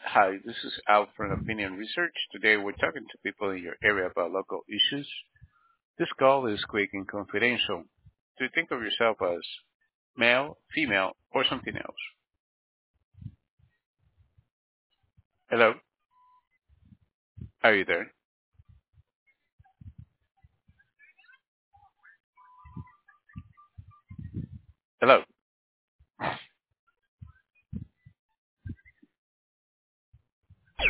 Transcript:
Hi, this is Al from Opinion Research. Today we're talking to people in your area about local issues. This call is quick and confidential. Do you think of yourself as male, female, or something else? Hello? Are you there? Hello?